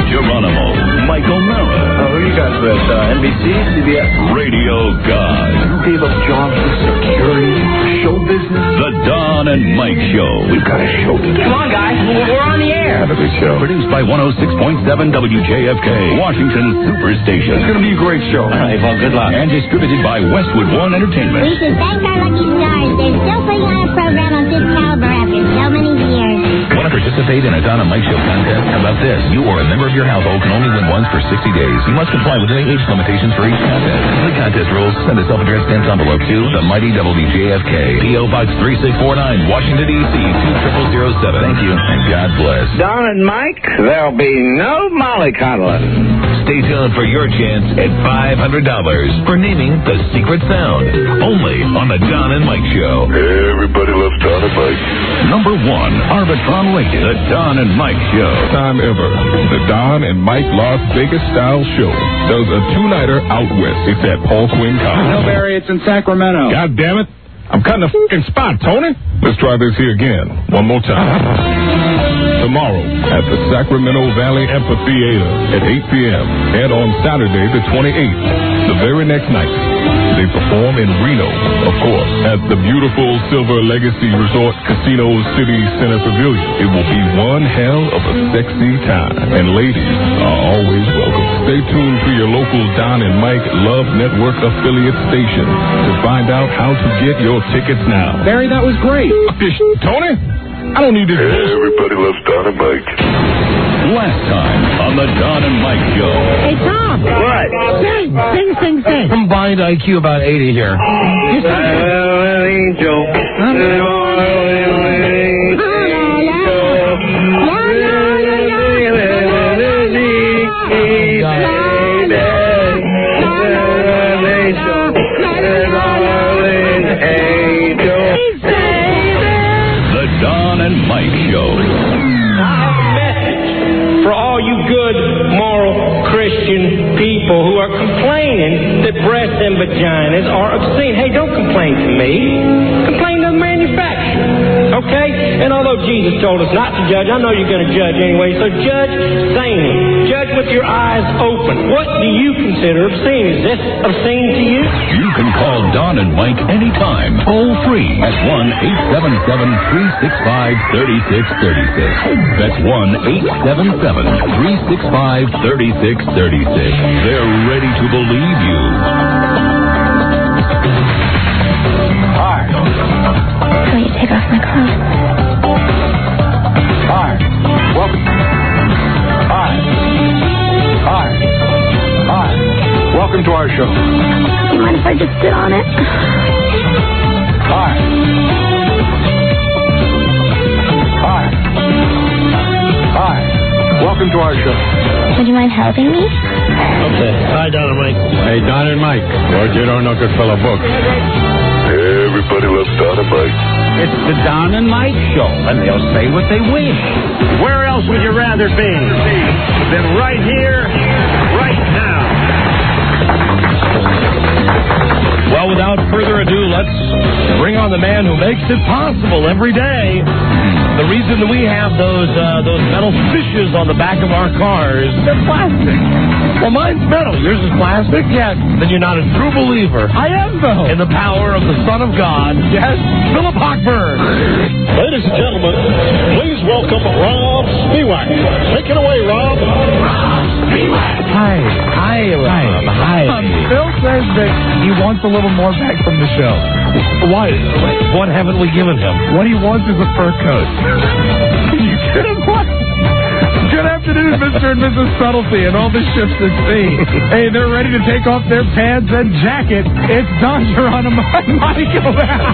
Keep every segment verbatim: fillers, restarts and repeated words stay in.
Geronimo, Michael Mara. Oh, who you guys with? Uh, N B C, C B S? Radio God. You gave up jobs for security, show business? The Don and Mike Show. We've got a show to do. Come on, guys. We're on the air. Have a good show. Produced by one oh six point seven W J F K, Washington Superstation. It's going to be a great show. All right, well, good luck. And distributed by Westwood One Entertainment. We should thank our lucky stars. They're still putting on a program of this caliber after so many years. Want to participate in a Don and Mike Show contest? How about this? You or a member of your household can only win once for sixty days. You must comply with any age limitations for each contest. The contest rules: send a self-addressed stamped envelope to the Mighty W J F K, P O Box three six four nine, Washington, D C two zero zero zero seven. Thank you, and God bless. Don and Mike, there'll be no mollycoddling. Stay tuned for your chance at five hundred dollars for naming the secret sound. Only on the Don and Mike Show. Everybody loves Don and Mike. Number one, Arbitron rated, the Don and Mike Show. Time ever. The Don and Mike Las Vegas Style Show does a two-nighter out west. It's at Paul Quinn College. No, Barry, it's in Sacramento. God damn it. I'm cutting a f***ing spot, Tony. Let's try this here again. One more time. Tomorrow at the Sacramento Valley Amphitheater at eight p.m. and on Saturday the twenty-eighth, the very next night, they perform in Reno, of course, at the beautiful Silver Legacy Resort Casino City Center Pavilion. It will be one hell of a sexy time, and ladies are always welcome. Stay tuned to your local Don and Mike Love Network affiliate station to find out how to get your tickets now. Barry, that was great. This Tony, I don't need this. Everybody loves Don and Mike. Last time on the Don and Mike Show. Hey, Tom. What? Sing, sing, sing, sing. Combined I Q about eighty here. Angel. The Don and Mike Show. For all you good, moral, Christian people who are complaining that breasts and vaginas are obscene. Hey, don't complain to me. Complain to the manufacturer. Okay? And although Jesus told us not to judge, I know you're going to judge anyway, so judge sanely. Judge with your eyes open. What do you consider obscene? Is this obscene to you? You can call Don and Mike anytime, toll free at one eight seven seven, three six five, three six three six. That's one eight seven seven, three six five, three six three six. They're ready to believe you. Hi. Will you take off my clothes? Hi. Welcome. Hi. Hi. Hi. Welcome to our show. Do you mind if I just sit on it? Hi. Hi. Hi. Welcome to our show. Would you mind helping me? Okay. Hi, Don and Mike. Hey, Don and Mike. Wrote your own Rockefeller book. Everybody loves Don and Mike. It's the Don and Mike Show, and they'll say what they wish. Where else would you rather be than right here, right now? Well, without further ado, let's bring on the man who makes it possible every day. The reason that we have those uh, those metal fishes on the back of our cars, they're plastic. Well, mine's metal. Yours is plastic? Yeah. Then you're not a true believer. I am, though. In the power of the Son of God. Yes, Philip Hochberg. Ladies and gentlemen, please welcome Rob Spiewak. Take it away, Rob. Rob Spiewak. Hi. Hi, Rob. Hi. Um, Phil says that he wants a little more back from the show. Why? What haven't we given him? What he wants is a fur coat. You kidding? What? Good afternoon, Mister and Missus Subtlety and all the ships at sea. Hey, they're ready to take off their pants and jacket. It's Don Geronimo and Michael.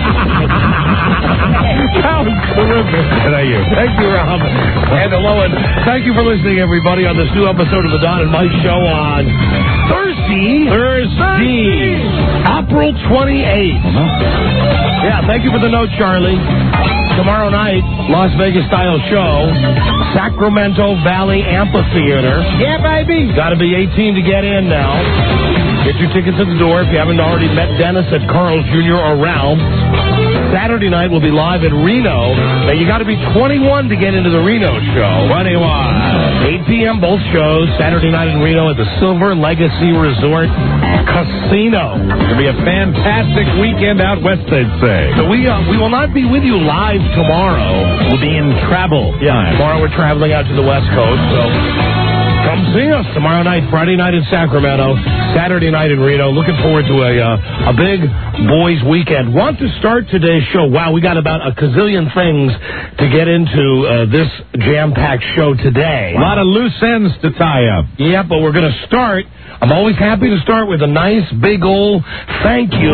That was terrific. Thank you. Thank you, Rob. And hello, and thank you for listening, everybody, on this new episode of the Don and Mike Show on Thursday. Thursday. April twenty-eighth. Yeah, thank you for the note, Charlie. Tomorrow night, Las Vegas style show, Sacramento Valley Amphitheater. Yeah, baby. Got to be eighteen to get in now. Get your tickets at the door if you haven't already met Dennis at Carl's Junior or Ralph's. Saturday night, we'll be live in Reno. Now, you got to be twenty-one to get into the Reno show. twenty-one. eight p.m. both shows. Saturday night in Reno at the Silver Legacy Resort Casino. It's going to be a fantastic weekend out west, they'd say. So we uh, we will not be with you live tomorrow. We'll be in travel. Yeah, tomorrow we're traveling out to the West Coast, so come see us tomorrow night, Friday night in Sacramento, Saturday night in Reno. Looking forward to a uh, a big boys' weekend. Want to start today's show. Wow, we got about a gazillion things to get into uh, this jam-packed show today. A lot of loose ends to tie up. Yeah, but we're going to start. I'm always happy to start with a nice big old thank you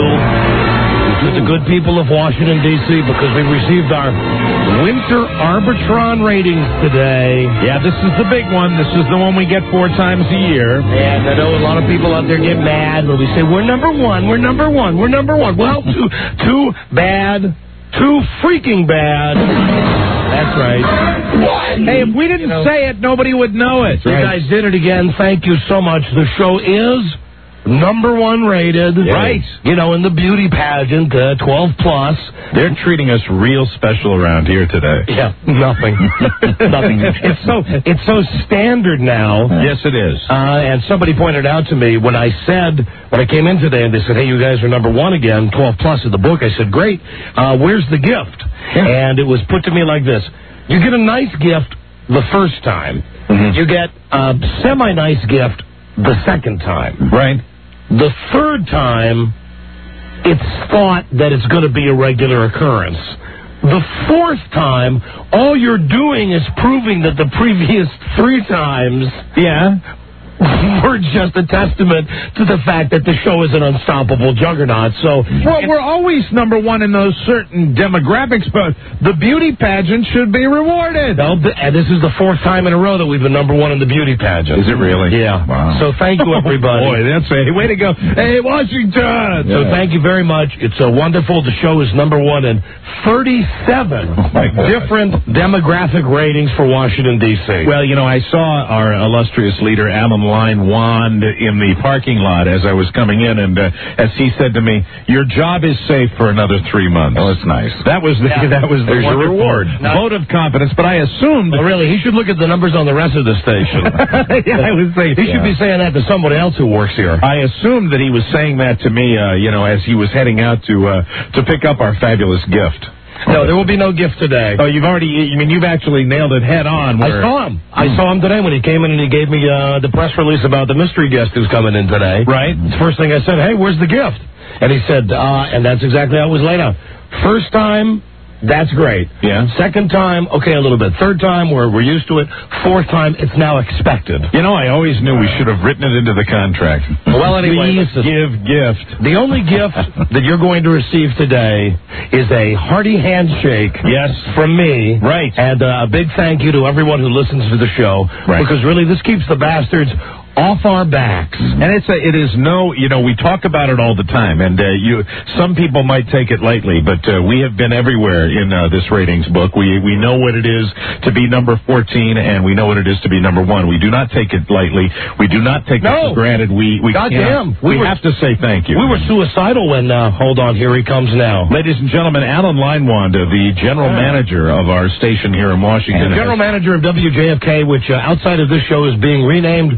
to the good people of Washington, D C, because we received our Winter Arbitron ratings today. Yeah, this is the big one. This is the one we get four times a year. And I know a lot of people out there get mad when we say, we're number one, we're number one, we're number one. Well, too, too bad, too freaking bad. That's right. Hey, if we didn't you know, say it, nobody would know it. You right. guys did it again. Thank you so much. The show is number one rated. Yeah. Right. You know, in the beauty pageant, uh, twelve plus. They're treating us real special around here today. Yeah, nothing. Nothing. It's so it's so standard now. Yes, it is. Uh, and somebody pointed out to me when I said, when I came in today, and they said, hey, you guys are number one again, twelve plus in the book. I said, great. Uh, where's the gift? Yeah. And it was put to me like this. You get a nice gift the first time. Mm-hmm. You get a semi-nice gift the second time. Right. The third time, it's thought that it's going to be a regular occurrence. The fourth time, all you're doing is proving that the previous three times, yeah, were just a testament to the fact that the show is an unstoppable juggernaut. So, well, we're always number one in those certain demographics, but the beauty pageant should be rewarded. No, and this is the fourth time in a row that we've been number one in the beauty pageant. Is it really? Yeah. Wow. So thank you, everybody. Oh, boy, that's a way to go. Hey, Washington. So yeah. thank you very much. It's uh, wonderful. The show is number one in thirty-seven oh different demographic ratings for Washington, D C. Well, you know, I saw our illustrious leader, Alan Line Wand, in the parking lot as I was coming in, and uh, as he said to me, your job is safe for another three months. Oh, that's nice. That was the, yeah. that was the There's your reward. Vote of confidence, but I assumed... Oh, really? He should look at the numbers on the rest of the station. yeah, I was saying... He should yeah. be saying that to somebody else who works here. I assumed that he was saying that to me, uh, you know, as he was heading out to uh, to pick up our fabulous gift. No, there will be no gift today. Oh, you've already, you mean you've actually nailed it head on. Where... I saw him. I saw him today when he came in and he gave me uh, the press release about the mystery guest who's coming in today. Right. The first thing I said, hey, where's the gift? And he said, uh, and that's exactly how it was laid out. First time, that's great. Yeah. Second time, okay, a little bit. Third time, we're, we're used to it. Fourth time, it's now expected. You know, I always knew we should have written it into the contract. Well, anyway, please listen. give gift. The only gift that you're going to receive today is a hearty handshake. Yes. From me. Right. And uh, a big thank you to everyone who listens to the show. Right. Because really, this keeps the bastards off our backs. And it's a, it is no, you know, we talk about it all the time, and uh, you, some people might take it lightly, but uh, we have been everywhere in uh, this ratings book. We we know what it is to be number fourteen, and we know what it is to be number one. We do not take it lightly. We do not take no. it for granted. We we Goddamn. We, we were, have to say thank you. We were suicidal when, uh, hold on, here he comes now. Ladies and gentlemen, Alan Linewand, the general yeah. manager of our station here in Washington. And general manager of W J F K, which uh, outside of this show is being renamed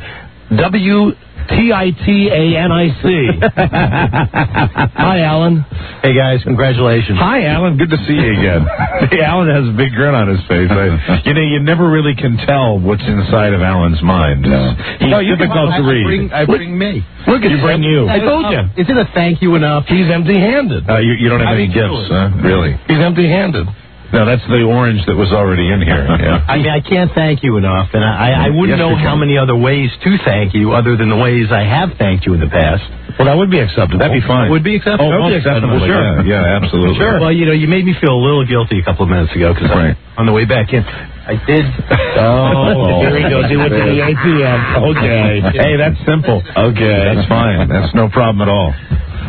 W T I T A N I C. Hi, Alan. Hey, guys. Congratulations. Hi, Alan. Good to see you again. Hey, Alan has a big grin on his face. I, you know, you never really can tell what's inside of Alan's mind. No. He's no, you difficult I, to read. I bring, I bring me. Look at you. Bring you. I told you. Is it a thank you enough? He's empty-handed. Uh, you, you don't have I any mean, gifts, huh? Really? He's empty-handed. No, that's the orange that was already in here. Yeah. I mean, I can't thank you enough, and I, I wouldn't yes, know how many other ways to thank you other than the ways I have thanked you in the past. Well, that would be acceptable. That'd be fine. Would be acceptable. Oh, Would be most acceptable, definitely. sure. Yeah, yeah, absolutely. Sure. Well, you know, you made me feel a little guilty a couple of minutes ago because right. on the way back in, I did. Oh, here he goes. He went to the A T M. Okay. Hey, that's simple. Okay. That's fine. That's no problem at all.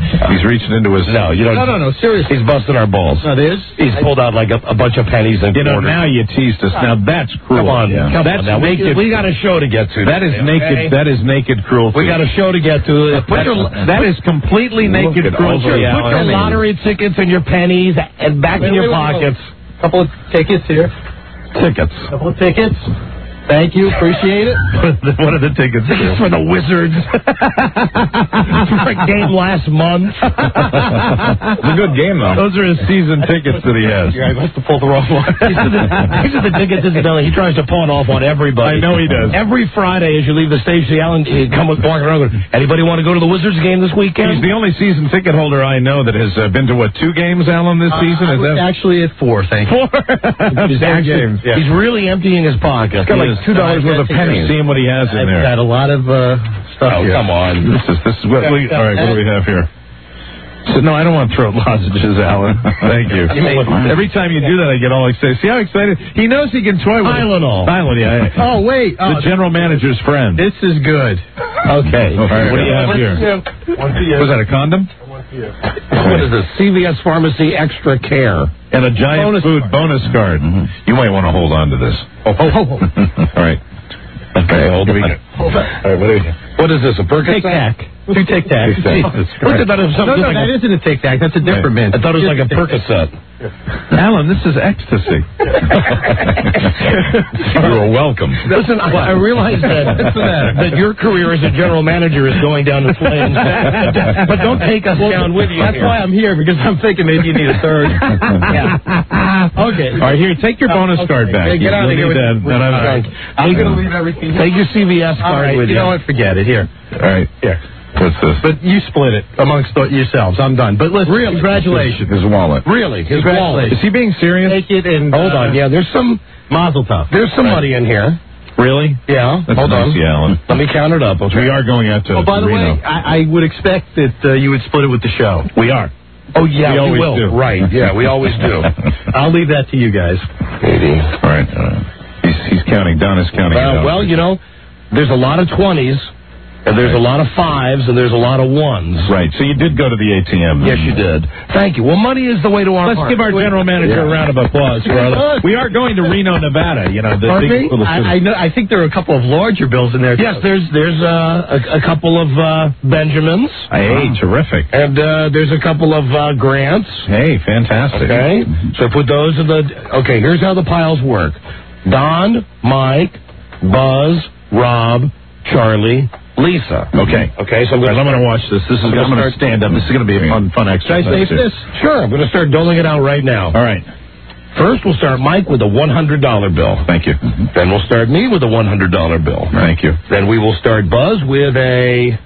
He's reaching into his... No, you don't. No, no, no, seriously. He's busting our balls. That is? He's pulled out like a, a bunch of pennies and You know, quarters. now you teased us. Now that's cruel. Come on, Yeah. come that's on. Now, naked. we, we got a show to get to. That is today, naked. okay? That is naked cruelty. We got a show to get to. Put your, that is completely naked put cruelty. your, put your Alan. lottery tickets and your pennies and back in your pockets. Couple of tickets here. Tickets. Couple of tickets. Thank you. Appreciate it. What are the tickets Tickets for the Wizards. For a game last month. It's a good game, though. Those are his season tickets that he has. Yeah, I must have pulled the wrong one. These are the, these are the tickets, incidentally. He tries to pawn off on everybody. I know he does. Every Friday, as you leave the station, Alan, you come with walking around. Going, anybody want to go to the Wizards game this weekend? He's the only season ticket holder I know that has uh, been to, what, two games, Alan, this season? Uh, Is that actually at four, thank you. four? He's, Four actually, games. Yeah. he's really emptying his pocket. He's got like two dollars worth of pennies. Seeing what he has in I've there. got a lot of uh, stuff Oh, here. come on. This is this is what we. All right, what do we have here? So, no, I don't want throat lozenges, Alan. Thank you. Every time you do that, I get all excited. See how excited? He knows he can toy with Tylenol. Tylenol, yeah. Oh, wait. The Oh, general manager's friend. this is good. Okay. All right, what do you have here? One for you. Was that a condom? What is this? C V S Pharmacy Extra Care. And a giant Bonus food card. bonus card. You might want to hold on to this. Oh, oh, oh. All right. Okay, hold on. Hold on. All right, what do you What is this, a Percocet? Tic Tac. Two Tic Tacs. Look at that. As No, something no, like that a, isn't a Tic Tac. That's a different mint. I thought it was like a Percocet. Alan, this is ecstasy. You're welcome. Listen, I, I realize that, that your career as a general manager is going down the flames. But don't take us down with you. That's here. why I'm here, because I'm thinking maybe you need a third. Yeah. Okay. All right, here, take your bonus Okay. card back. Hey, get You- out of you'll here need with, that. with That the I'm- junk. I'm going to leave everything. Take your C V S All card right, with you you. know what? Forget it. Here. All right. Here. What's this? But you split it amongst the- yourselves. I'm done. But listen, Really? congratulations. His wallet. Really? His wallet. Is he being serious? Take it and... Hold on. Yeah, there's some Mazel tov. there's some money in here. Really? Yeah. That's Hold nice, on. yeah, Alan. Let me count it up. Okay. We are going out to Oh, by the Reno. way, I, I would expect that uh, you would split it with the show. We are. Oh, yeah, We we, always will. do. Right. Yeah, we always do. I'll leave that to you guys. eighty. All right. Uh, he's, he's counting. Don is counting. it Uh, out. well, you know, there's a lot of twenties, and there's a lot of fives, and there's a lot of ones. Right. So you did go to the A T M. Yes, you did. Thank you. Well, money is the way to our Let's heart. give our general manager a round of applause for all that. We are going to Reno, Nevada. You know, the Pardon big me? little I, I know. I think there are a couple of larger bills in there. Yes, there's there's uh, a, a couple of uh, Benjamins. Hey, terrific. And uh, there's a couple of uh, grants. Hey, fantastic. Okay, so put those in the. Okay, here's how the piles work: Don, Mike, Buzz, Rob, Charlie, Lisa. Okay. Okay, so I'm All right, going I'm going to watch this. This is. I'm gonna going to start- stand up. This is going to be a fun, fun exercise. Should I say too. this? Sure, I'm going to start doling it out right now. All right. First, we'll start Mike with a one hundred dollar bill. Thank you. Then we'll start me with a one hundred dollar bill. Thank you. Then we will start Buzz with a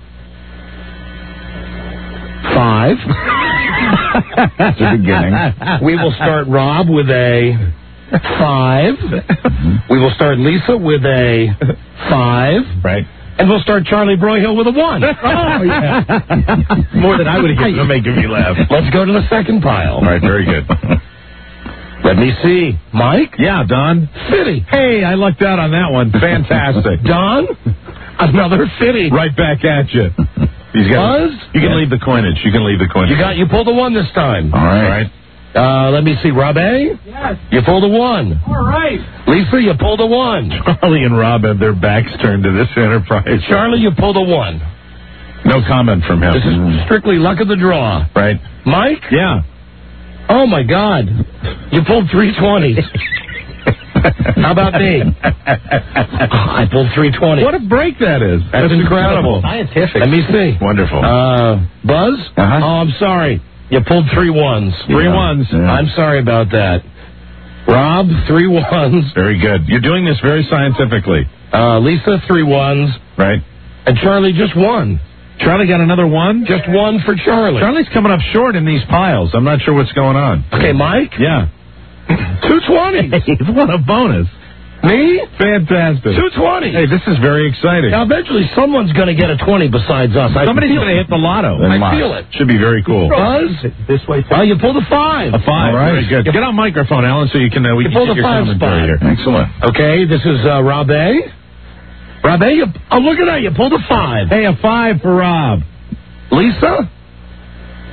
five. It's a beginning. We will start Rob with a five. We will start Lisa with a five. Right. And we'll start Charlie Broyhill with a one. Oh, yeah. More than I would have given. making me laugh. Let's go to the second pile. All right. Very good. Let me see. Mike? Yeah, Don. Fitty. Hey, I lucked out on that one. Fantastic. Don? Another fitty. Right back at you. He's got. Buzz? You can leave the coinage. You can leave the coinage. You got you pulled a one this time. All right. Uh, let me see. Rob A? Yes. You pulled a one. All right. Lisa, you pulled a one. Charlie and Rob have their backs turned to this enterprise. Charlie, you pulled a one. No comment from him. This is strictly luck of the draw. Right. Mike? Yeah. Oh, my God. You pulled three twenties. How about me? I pulled three twenty. What a break that is. That's, incredible. Scientific. Let me see. Wonderful. Uh, Buzz? Uh-huh. Oh, I'm sorry. You pulled three ones. Three ones. Yeah. I'm sorry about that. Rob, three ones. Very good. You're doing this very scientifically. Uh, Lisa, three ones. Right. And Charlie, just one. Charlie got another one? Just one for Charlie. Charlie's coming up short in these piles. I'm not sure what's going on. Okay, Mike? Yeah. two twenty. What a bonus. Me? Fantastic. two twenty. Hey, this is very exciting. Now, eventually, someone's going to get a twenty besides us. I Somebody's feel going to it. hit the lotto. I feel it. Should be very cool. Buzz? This way. Well, you pulled a five. A five. All right. Very good. Get on microphone, Alan, so you can uh, we You can pulled get a your five commentary spot. here. Excellent. Okay, this is uh, Rob A. Rob A, you, oh, look at that. You pulled a five. Hey, a five for Rob. Lisa?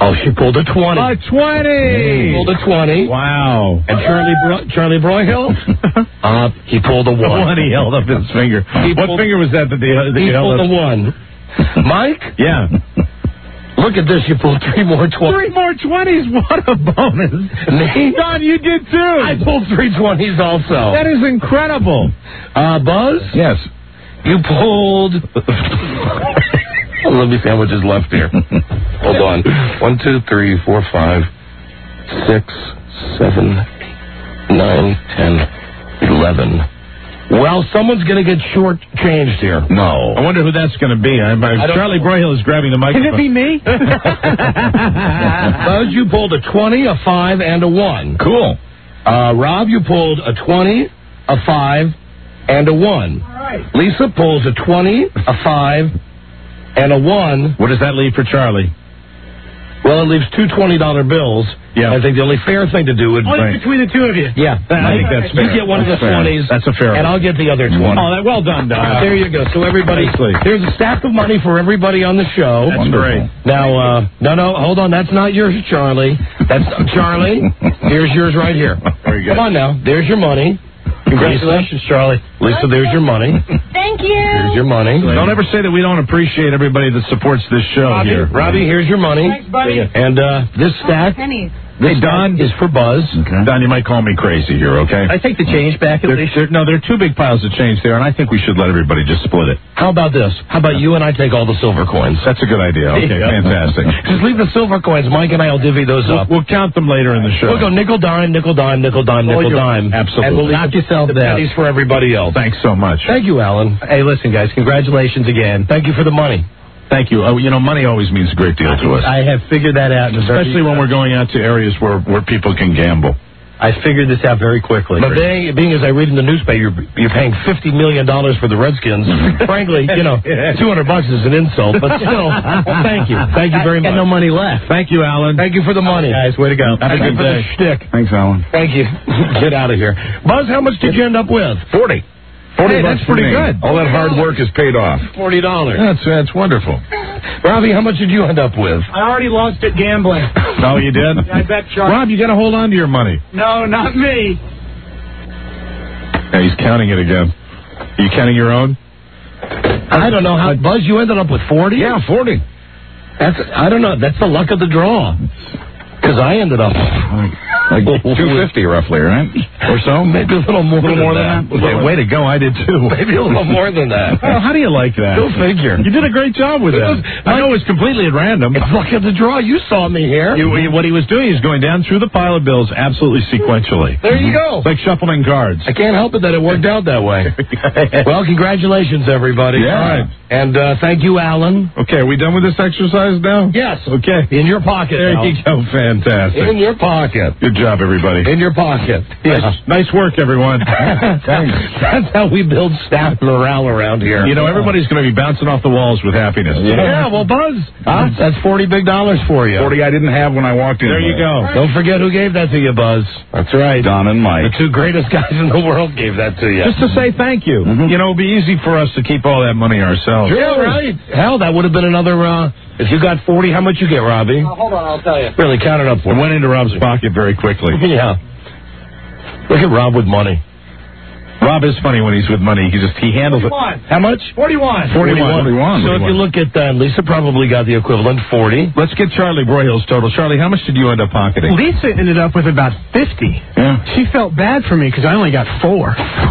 Oh, she pulled a twenty. A twenty. He pulled a twenty. Wow. And Charlie Bro- Charlie Broyhill, uh, he pulled a one. One, he held up his finger. He what pulled- finger was that that, the, that He you held pulled up? a one. Mike, Yeah. look at this. You pulled three more twenties. Three more twenties. What a bonus. Nate, Don, you did too. I pulled three twenties also. That is incredible. Uh, Buzz, Yes. you pulled. Let me see how much is left here. Hold on. One, two, three, four, five, six, seven, nine, ten, eleven. Well, someone's going to get short changed here. No. I wonder who that's going to be. I, I, I don't Charlie know. Broyhill is grabbing the Can microphone. it be me? Buzz, you pulled a twenty, a five, and a one. Cool. Uh, Rob, you pulled a twenty, a five, and a one. All right. Lisa pulls a twenty, a five, and a one. What does that leave for Charlie? Well, it leaves two twenty dollar bills. Yeah. I think the only fair thing to do would Only be. between the two of you. Yeah. I think that's You fair. get one That's of the fair. twenties. That's a fair And one. I'll get the other twenty. Oh, that, well done, Don. There you go. So everybody, Nicely. there's a stack of money for everybody on the show. That's great. Now, uh, no, no, hold on. That's not yours, Charlie. That's Charlie. Here's yours right here. Very good. Come on now. There's your money. Congratulations, Charlie. Lisa, there's your money. Thank you. Here's your money. Don't ever say that we don't appreciate everybody that supports this show Robbie, here. Robbie, here's your money. Thanks, buddy. And uh, this stack, Pennies. this Hey, Don. stack is for Buzz. Don, you might call me crazy here, okay? I take the change back at There- least. there- no, there are two big piles of change there, and I think we should let everybody just split it. How about this? How about you and I take all the silver coins? That's a good idea. Okay, Yeah. fantastic. Just leave the silver coins. Mike and I will divvy those We'll, up. we'll count them later in the show. We'll go nickel dime, nickel dime, nickel dime, nickel you're- dime. absolutely. And we'll leave Knock the, yourself the down. pennies for everybody else. Thanks so much. Thank you, Alan. Hey, listen, guys, congratulations again. Thank you for the money. Thank you. Oh, you know, money always means a great deal to us, I have figured that out. In a very- especially when we're going out to areas where, where people can gamble. I figured this out very quickly. But being, being as I read in the newspaper, you're, you're paying fifty million dollars for the Redskins. Frankly, you know, two hundred bucks is an insult, but still, thank you. Thank you very I got much. no money left. Thank you, Alan. Thank you for the money. Guys, way to go. Have a Thank you good for day. the shtick. Thanks, Alan. Thank you. Get out of here. Buzz, how much did you end up with? Forty. Forty Hey, bucks that's for pretty me. good. All that hard work is paid off. Forty dollars. That's that's wonderful. Robbie, how much did you end up with? I already lost at gambling. Oh, you did? I bet Charlie. Rob, you got to hold on to your money. No, not me. Yeah, he's counting it again. Are you counting your own? I don't know how. Buzz, you ended up with forty. Yeah, forty. That's. I don't know. That's the luck of the draw. Because I ended up Like two fifty roughly, right? Or so? maybe a little more. A little more than that? Yeah, Way to go, I did too. Maybe a little more than that. Well, how do you like that? Go figure. You did a great job with It that. was- I know it was completely at random. It's luck of the draw. You saw me here. You, you- what he was doing is going down through the pile of bills absolutely sequentially. There you go. It's like shuffling cards. I can't help it that it worked out that way. Well, congratulations, everybody. Yeah. All right. And uh, thank you, Alan. Okay, are we done with this exercise now? Yes. Okay. In your pocket. There Al. you go. Fantastic. In your pocket. Good job, everybody. In your pocket. Yeah. Nice, nice work, everyone. Thanks. That's how we build staff morale around here. You know, everybody's going to be bouncing off the walls with happiness. Yeah, well, Buzz, huh? That's forty big dollars for you. forty I didn't have when I walked in. There you go. Don't forget who gave that to you, Buzz. That's right. Don and Mike. The two greatest guys in the world gave that to you. Just to say thank you. Mm-hmm. You know, it'd be easy for us to keep all that money ourselves. Yeah, right. Hell, that would have been another, uh, if you got forty, how much you get, Robbie? Hold on, I'll tell you. Really, count it up for It me. went into Rob's pocket very quickly. Yeah. Look at Rob with money. Rob is funny when he's with money. He just, he handles it. forty-one. How much? forty-one. forty-one. So if you look at that, Lisa probably got the equivalent, forty. Let's get Charlie Broyhill's total. Charlie, how much did you end up pocketing? Lisa ended up with about fifty. Yeah. She felt bad for me because I only got four.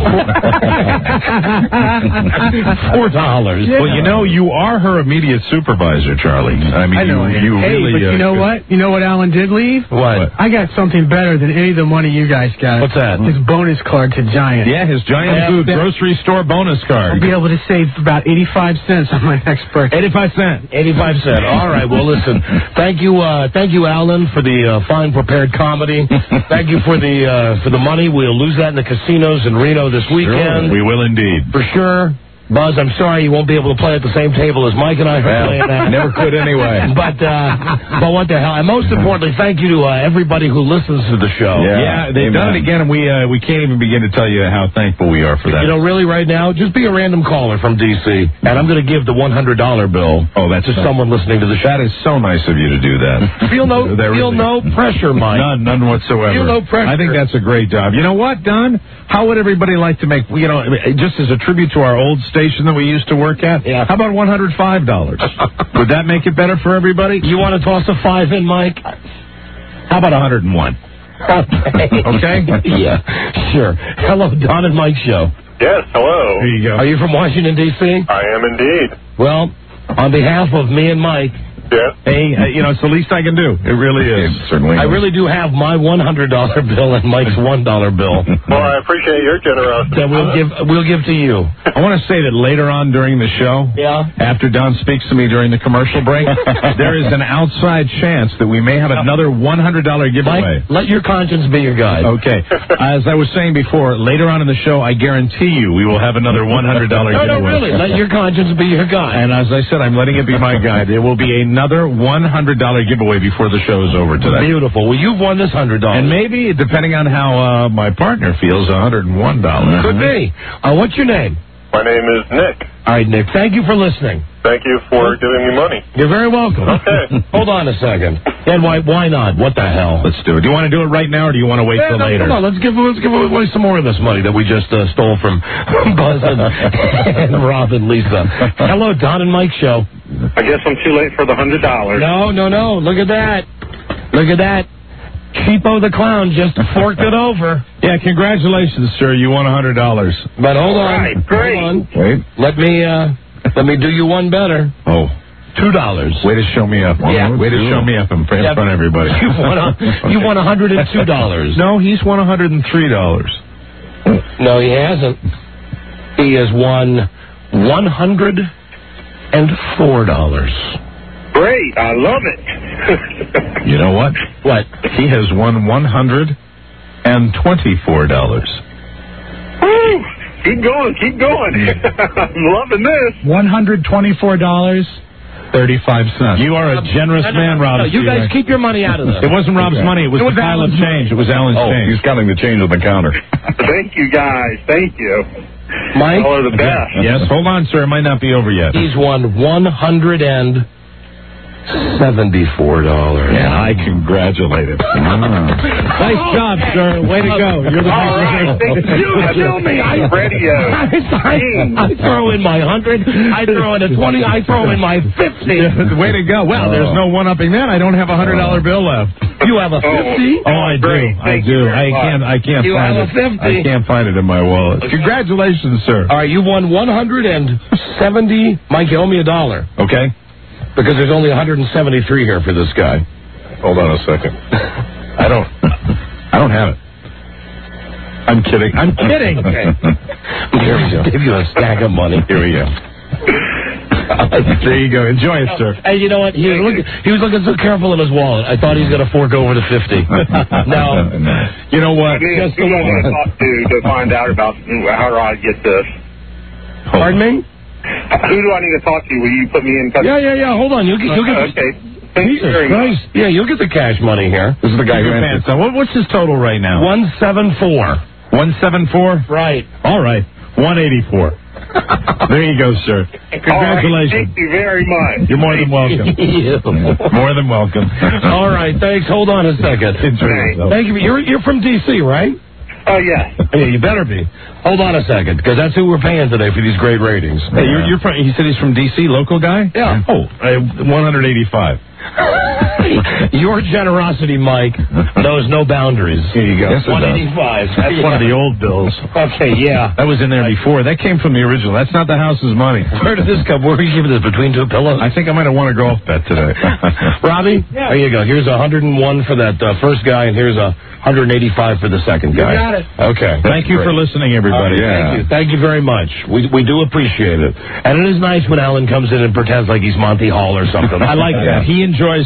Four dollars. Yeah. Well, you know, you are her immediate supervisor, Charlie. I mean, I know. you, you hey, really. but you uh, know what? You know what Alan did leave? What? I got something better than any of the money you guys got. What's that? His bonus card to Giant. Yeah, his Giant Yeah, Food that- grocery store bonus I'll card. be able to save about eighty-five cents on my next birthday. eighty-five cents. eighty-five cent. All right. Well, listen. Thank you, uh, thank you, Alan, for the uh, fine prepared comedy. Thank you for the uh, for the money. We'll lose that in the casinos in Reno this weekend We will indeed. for sure. Buzz, I'm sorry you won't be able to play at the same table as Mike and I are Well, playing at. never could anyway. But uh, but what the hell? And most importantly, thank you to uh, everybody who listens to the show. Yeah, yeah they've done it again, and we uh, we can't even begin to tell you how thankful we are for that. You know, really, right now, just be a random caller from D C, and I'm going to give the one hundred dollar bill. Oh, that's to so, someone listening to the show. That is so nice of you to do that. Feel no feel really, no pressure, Mike. None, none whatsoever. Feel no pressure. I think that's a great job. You know what, Don? How would everybody like to make, you know, just as a tribute to our old station that we used to work at? Yeah. How about one hundred five dollars? Would that make it better for everybody? You want to toss a five in, Mike? How about one hundred one? Okay. Okay? Yeah, sure. Hello, Don and Mike Show. Yes, hello. There you go. Are you from Washington, D C? I am indeed. Well, on behalf of me and Mike, Yes. Hey, uh, you know, it's the least I can do. It really is. It certainly I is. really do have my one hundred dollar bill and Mike's one dollar bill. Well, I appreciate your generosity. That we'll give we'll give to you. I want to say that later on during the show, Yeah. after Don speaks to me during the commercial break, there is an outside chance that we may have another one hundred dollar giveaway. Mike, let your conscience be your guide. Okay. As I was saying before, later on in the show, I guarantee you we will have another one hundred dollar No, no, giveaway. really. Let your conscience be your guide. And as I said, I'm letting it be my guide. There will be another one hundred dollar giveaway before the show is over today. Beautiful. Well, you've won this one hundred dollars. And maybe, depending on how uh, my partner feels, one hundred one dollars. Could be. Uh, what's your name? My name is Nick. All right, Nick. Thank you for listening. Thank you for giving me money. You're very welcome. Okay. Hold on a second. And why why not? What the hell? Let's do it. Do you want to do it right now, or do you want to wait Yeah, till no, later? Come on, let's give let's give away some more of this money that we just uh, stole from Buzz and, and Rob and Lisa. Hello, Don and Mike Show. I guess I'm too late for the one hundred dollars. No, no, no. Look at that. Look at that. Cheapo the Clown just forked it over. Yeah, congratulations, sir. You won one hundred dollars. But hold on. Right, great. Hold on. Wait. Let me uh, let me do you one better. Oh. Two dollars. Way to show me up. Yeah. Way to show me up in, in Yeah. front of everybody. You won a, you won one hundred and two dollars. No, he's won one hundred and three dollars. No, he hasn't. He has won one hundred and four dollars. Great. I love it. You know what? What? He has won one hundred and twenty-four dollars. Woo! Keep going. Keep going. I'm loving this. one hundred twenty-four dollars and thirty-five cents. You are a generous No, no, man, no, Rob. no, you guys keep your money out of this. It wasn't Rob's money. It was, It was the pile of Alan's change. It was Alan's Oh, change. he's counting the change on the counter. Thank you, guys. Thank you. Mike? Y'all are the best. Yes, hold on, sir. It might not be over yet. He's won one hundred and seventy-four dollars. And I congratulate him. Nice job, sir. Way to go. You're the All right. Thank you. Kill me. I'm radio. I, I, I throw in my hundred. I throw in a twenty. I throw in my fifty. Way to go. Well, there's no one-upping that. I don't have a hundred dollar bill left. You have a fifty. Oh, I do. Great. I Thank do. you very I can't. I can't You find have a it. fifty. I can't find it in my wallet. Congratulations, sir. All right, you won one hundred and seventy. Mike, you owe me a dollar Okay. because there's only one hundred and seventy-three here for this guy. Hold on a second. I don't. I don't have it. I'm kidding. I'm kidding. Okay. Here we go. Give you a stack of money. Here we go. There you go. Enjoy it, sir. Hey, you know what? He was looking, he was looking so careful in his wallet. I thought he was going to fork over to fifty. No. You know what? I mean, Just who do I the need to one. talk to to find out about how do I get this? Pardon me? Who do I need to talk to? Will you put me in touch? Yeah, yeah, yeah. Hold on. You'll get, you'll get Okay. Thank you Jesus very much. Christ. Yeah, you'll get the cash money here. This is the guy who answered. So what, what's his total right now? one seventy-four. One seven four. Right. All right. One eighty four. There you go, sir. All right. Congratulations. Thank you very much. You're more than welcome. More than welcome. All right. Thanks. Hold on a second. Enjoy yourself. Thank you. You're, you're from D C, right? Oh, yes. Yeah, you better be. Hold on a second, because that's who we're paying today for these great ratings. Hey, you're, you're from, he said he's from D C, local guy? Yeah. Oh, uh, one eighty-five. Your generosity, Mike, knows no boundaries. Here you go. Yes, it does. one eighty-five. That's one of the old bills. Okay, yeah. That was in there before. That came from the original. That's not the house's money. Where did this come? Where are you giving this? Between two pillows? I think I might have won a golf bet today. Robbie? Yeah. There you go. Here's one hundred one for that uh, first guy, and here's a one eighty-five for the second guy. You got it. Okay. Thank you Great. for listening, everybody. Uh, Thank you. Thank you very much. We we do appreciate it. And it is nice when Alan comes in and pretends like he's Monty Hall or something. I like that. He enjoys it. We enjoy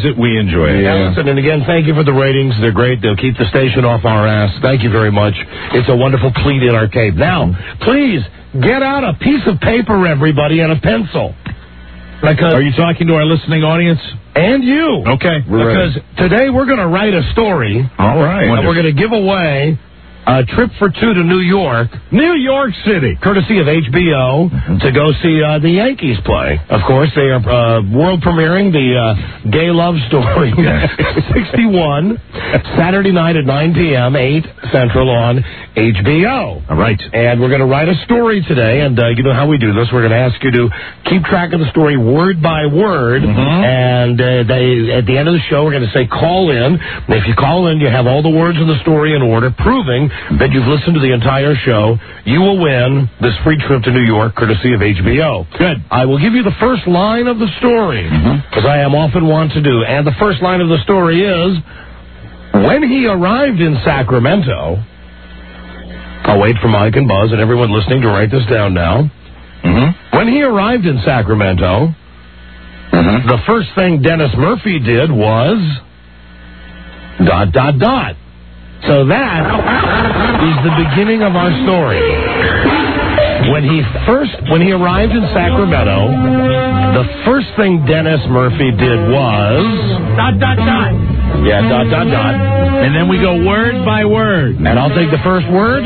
enjoy it. Yeah, listen, and again, thank you for the ratings. They're great. They'll keep the station off our ass. Thank you very much. It's a wonderful pleat in our tape. Now, please, get out a piece of paper, everybody, and a pencil. Because Are you talking to our listening audience? And you. Okay. Because today we're going to write a story. All right. And we're going to give away a trip for two to New York. New York City. Courtesy of H B O to go see uh, the Yankees play. Of course, they are uh, world premiering the uh, Gay Love Story sixty-one, Saturday night at nine p.m., eight Central on H B O. All right. And we're going to write a story today, and uh, you know how we do this. We're going to ask you to keep track of the story word by word, Mm-hmm. and uh, they at the end of the show, we're going to say call in. And if you call in, you have all the words of the story in order, proving that you've listened to the entire show. You will win this free trip to New York, courtesy of H B O. Good. I will give you the first line of the story, because I am often want to do. And the first line of the story is, when he arrived in Sacramento... I'll wait for Mike and Buzz and everyone listening to write this down now. Mm-hmm. When he arrived in Sacramento, mm-hmm. the first thing Dennis Murphy did was... dot, dot, dot. So that is the beginning of our story. When he first, when he arrived in Sacramento, the first thing Dennis Murphy did was... Dot, dot, dot. Yeah, dot, dot, dot. And then we go word by word. And I'll take the first word.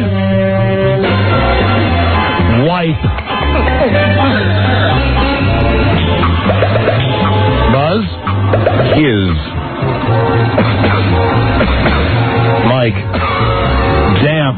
Wipe. Buzz? His. Mike. Damp.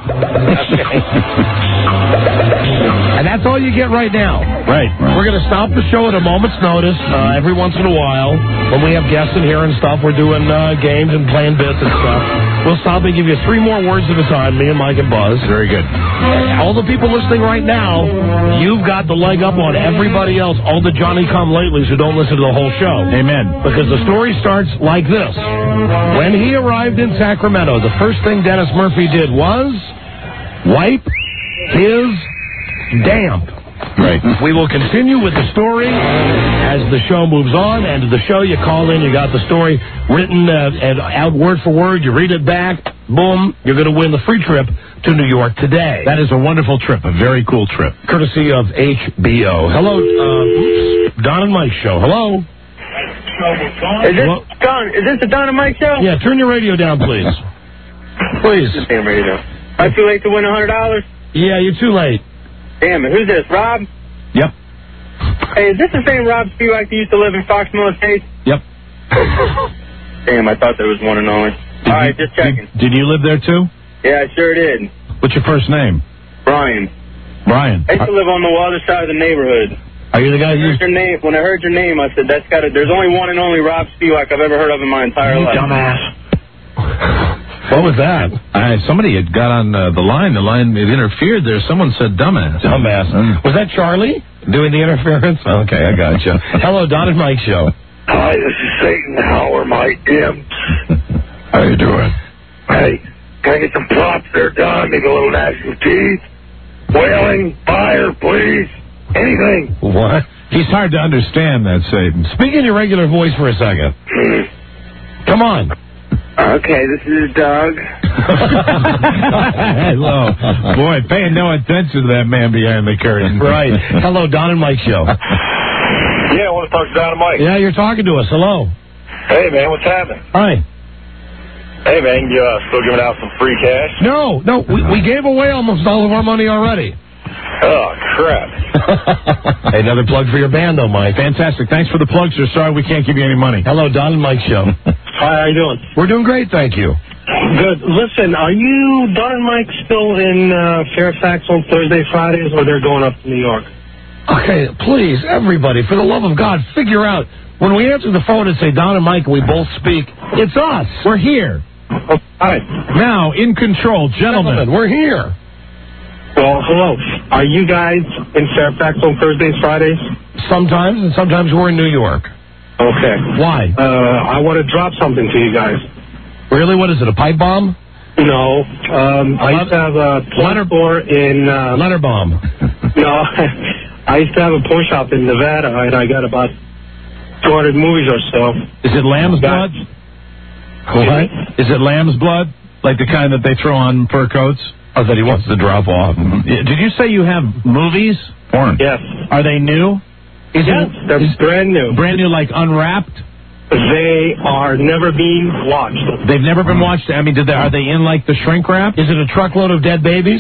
And that's all you get right now. Right. We're going to stop the show at a moment's notice uh, every once in a while. When we have guests in here and stuff, we're doing uh, games and playing bits and stuff. We'll stop and give you three more words at a time, me and Mike and Buzz. Very good. All the people listening right now, you've got the leg up on everybody else, all the Johnny-come-latelys who don't listen to the whole show. Amen. Because the story starts like this. When he arrived in Sacramento, the first thing Dennis Murphy did was wipe his damp. Right. We will continue with the story as the show moves on. And to the show, you call in, you got the story written uh, and out word for word. You read it back. Boom. You're going to win the free trip to New York today. That is a wonderful trip, a very cool trip. Courtesy of H B O. Hello, uh, Don and Mike show. Hello. Is this Hello? Don? Is this the Don and Mike show? Yeah, turn your radio down, please. Please. Damn radio. Am I too late to win a hundred dollars? Yeah, you're too late. Damn it. Who's this? Rob? Yep. Hey, is this the same Rob Spivak that used to live in Fox Mill Estates? Yep. Damn, I thought there was one and only. Did All right, you, just checking. Did, did you live there too? Yeah, I sure did. What's your first name? Brian. Brian. I used to live on the other side of the neighborhood. Are you the guy When I who... heard your name, when I heard your name, I said, that's got to, there's only one and only Rob Spivak I've ever heard of in my entire life. Dumbass. What was that? Uh, somebody had got on uh, the line. The line, it interfered there. Someone said dumbass. Dumbass. Mm. Was that Charlie doing the interference? Okay, I got you. Hello, Don and Mike show. Hi, this is Satan. How are my imps? How you doing? Hey, can I get some props there, Don? Maybe a little national teeth? Whaling, fire, please. Anything. What? He's hard to understand, that Satan. Speak in your regular voice for a second. Come on. Okay, this is Doug. Hello. Boy, paying no attention to that man behind the curtain. Right. Hello, Don and Mike show. Yeah, I want to talk to Don and Mike. Yeah, you're talking to us. Hello. Hey, man, what's happening? Hi. Hey, man, you uh, still giving out some free cash? No, no, we, we gave away almost all of our money already. Oh, crap. Hey, another plug for your band, though, Mike. Fantastic. Thanks for the plug, sir. Sorry we can't give you any money. Hello, Don and Mike show. Hi, how you doing? We're doing great, thank you. Good. Listen, are you, Don and Mike, still in uh, Fairfax on Thursday, Fridays, or they're going up to New York? Okay, please, everybody, for the love of God, figure out, when we answer the phone and say Don and Mike and we both speak, it's us. We're here. Oh, hi. Now, in control, gentlemen. Gentlemen, we're here. Well, hello. Are you guys in Fairfax on Thursdays, Fridays? Sometimes, and sometimes we're in New York. Okay. Why? Uh, I want to drop something to you guys. Really? What is it, a pipe bomb? No. Um, I used to have a porn store in... Uh, Letter bomb. No. I used to have a porn shop in Nevada, and I got about two hundred movies or so. Is it lamb's blood? What? Is it lamb's blood? Like the kind that they throw on fur coats? Or that he wants to drop off. Mm-hmm. Did you say you have movies? Porn. Yes. Are they new? Is yes, it, they're is brand new. Brand new, like unwrapped? They are never being watched. They've never been watched? I mean, did they, are they in, like, the shrink wrap? Is it a truckload of dead babies?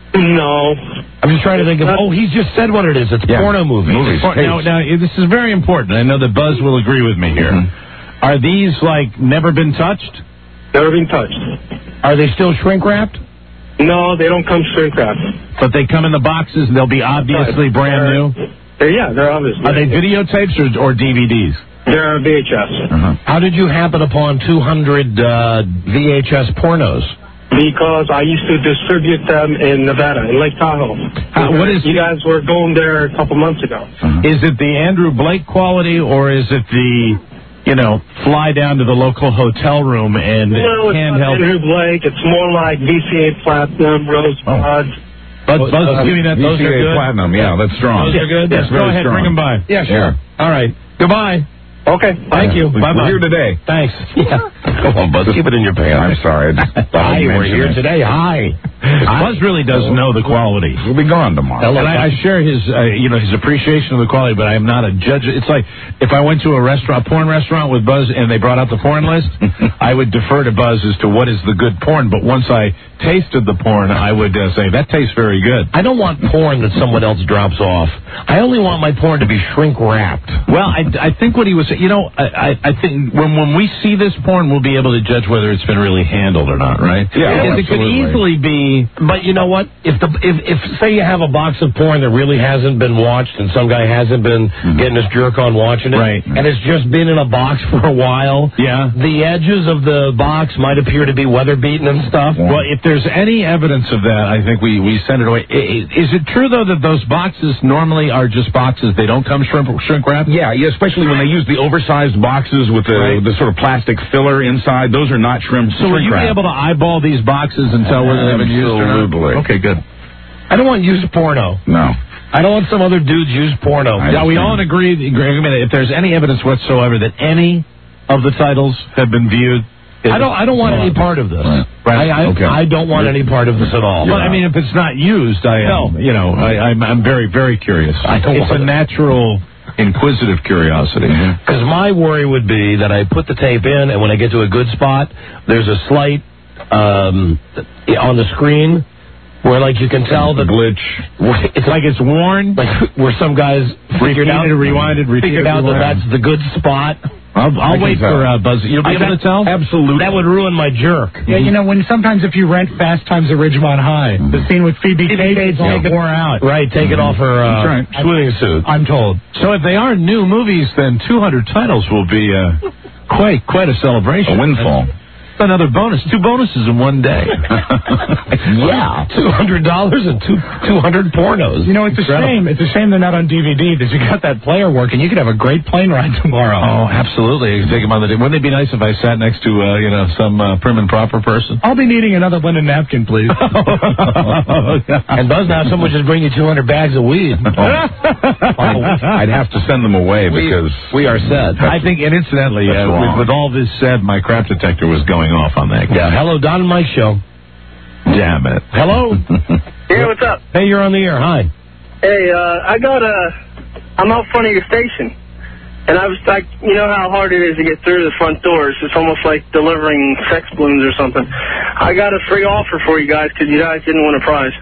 No. I'm just trying to think of, oh, he's just said what it is. It's Yeah. porno movies. movies. Now, now, this is very important. I know that Buzz will agree with me here. Mm-hmm. Are these, like, never been touched? Never been touched. Are they still shrink wrapped? No, they don't come shrink wrapped. But they come in the boxes and they'll be obviously brand they're, new? They're, yeah, they're obviously. Are they videotapes or, or D V Ds? They're V H S. Uh-huh. How did you happen upon two hundred uh, V H S pornos? Because I used to distribute them in Nevada, in Lake Tahoe. Uh, what is you guys were going there a couple months ago. Uh-huh. Is it the Andrew Blake quality, or is it the, you know, fly down to the local hotel room and no, it's handheld? not Andrew Blake. It's more like V C A Platinum, Rosebud. Oh. Buzz, Buzz uh, give me that. Those V C A are good. Platinum, yeah, that's strong. Those are good. Yes, Yes, go ahead, strong. bring them by. Yeah, sure. Yeah. All right. Goodbye. Okay. Thank you. We're Bye bye. here today. Thanks. Yeah. Come on, Buzz. Keep it in your pants. I'm sorry. Hi, we're here it. today. Hi. Buzz really does know the quality. We'll be gone tomorrow. And I, I share his, uh, you know, his appreciation of the quality, but I am not a judge. It's like if I went to a restaurant, porn restaurant with Buzz, and they brought out the porn list, I would defer to Buzz as to what is the good porn. But once I tasted the porn, I would uh, say that tastes very good. I don't want porn that someone else drops off. I only want my porn to be shrink wrapped. Well, I, I think what he was, you know, I, I think when when we see this porn, we'll be able to judge whether it's been really handled or not, right? Yeah, because it could absolutely. easily be. But you know what? If the if, if say you have a box of porn that really hasn't been watched and some guy hasn't been mm-hmm. getting his jerk on watching it, right. and it's just been in a box for a while, yeah, the edges of the box might appear to be weather beaten and stuff. Yeah. Well, if there's any evidence of that, I think we, we send it away. Is it true, though, that those boxes normally are just boxes? They don't come shrink, shrink wrapped? Yeah, yeah, especially when they use the oversized boxes with the, right. the sort of plastic filler inside. Those are not shrimp. So will you be able to eyeball these boxes and tell whether they've been used or not? Absolutely. Okay, good. I don't want used porno. No. I don't want some other dude's used porno. Yeah, we all agree, agree if there's any evidence whatsoever that any of the titles have been viewed. I don't. I don't want any part of this. Right. Right. I, I, okay. I don't want any part of this at all. Well, I mean, if it's not used, I am, no. you know, I, I'm, I'm very, very curious. I don't it's want a it. natural, inquisitive curiosity. Because my worry would be that I put the tape in, and when I get to a good spot, there's a slight um, on the screen where, like, you can tell the glitch. It's like it's worn, like where some guys figured out, rewinded, figured out that that's the good spot. I'll, I'll wait tell. for uh, Buzz. You'll be I able bet- to tell? Absolutely. That would ruin my jerk. Yeah, you know, when sometimes if you rent Fast Times at Ridgemont High, Mm-hmm. the scene with Phoebe Cates all take it- wore out. Right, take it off her uh, right. swimming suit. I'm told. So if they are new movies, then two hundred titles will be uh, quite quite a celebration. A windfall. Another bonus. Two bonuses in one day. Yeah, two hundred dollars and two two hundred pornos. You know, it's a shame. It's a shame they're not on D V D that you got that player working. You could have a great plane ride tomorrow. Oh, absolutely. You can take them on the day. Wouldn't it be nice if I sat next to, uh, you know, some uh, prim and proper person? I'll be needing another linen napkin, please. And Buzz, now someone just bring you two hundred bags of weed. I'd have to send them away because We are set. I think, and incidentally, That's uh, wrong. with, with all this said, my crap detector was going off on that. Yeah, hello, Don and Mike show. Damn it. Hello. Hey, what's up? Hey, you're on the air. Hi. Hey, uh, I got a, I'm out front of your station. And I was like, you know how hard it is to get through the front doors. It's almost like delivering sex balloons or something. I got a free offer for you guys because you guys didn't win a prize.